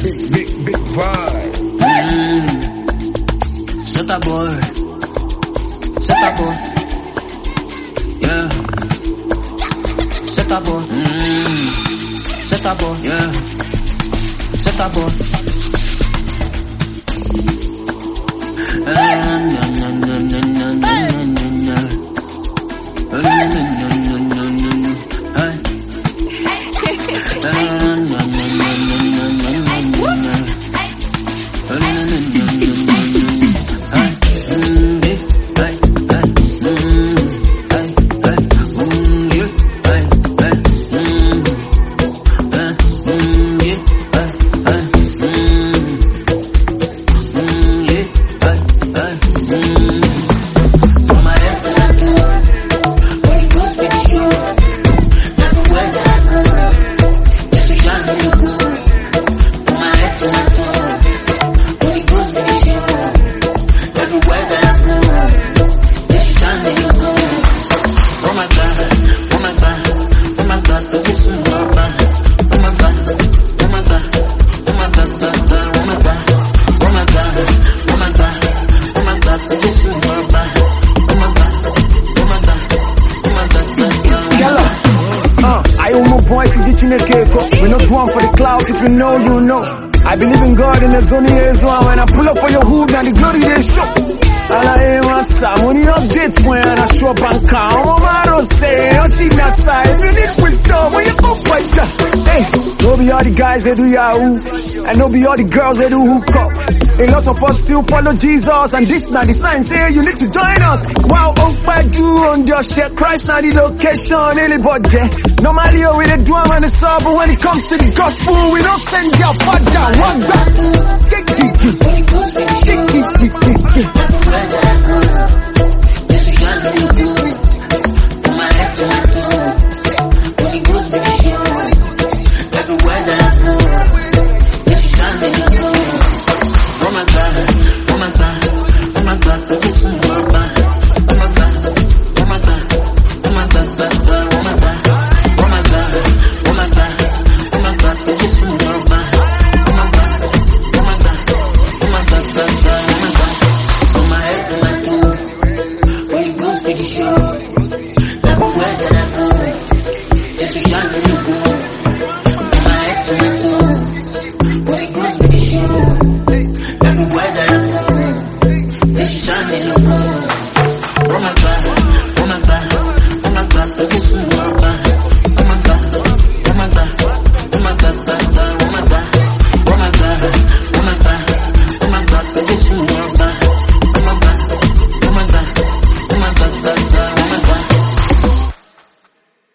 Big vibe. C'est ta boy. C'est ta boy. Yeah. C'est ta boy. C'est ta boy. Yeah. C'est ta boy. We not one for the clouds, if you know, you know. I believe in God and there's only His one. When I pull up for your hood, now the glory they show. All I hear was some money updates when I show up and count. My don't say, oh, China side, you need wisdom when you up like that. Hey, no be all the guys that do Yahoo, and no be all the girls that do hook up. A lot of us still follow Jesus, and this now the sign say you need to join us. Wow, do on your shit, Christ now the location, anybody. Normally we dey do when it's up, but when it comes to the gospel, we don't send your father. One back.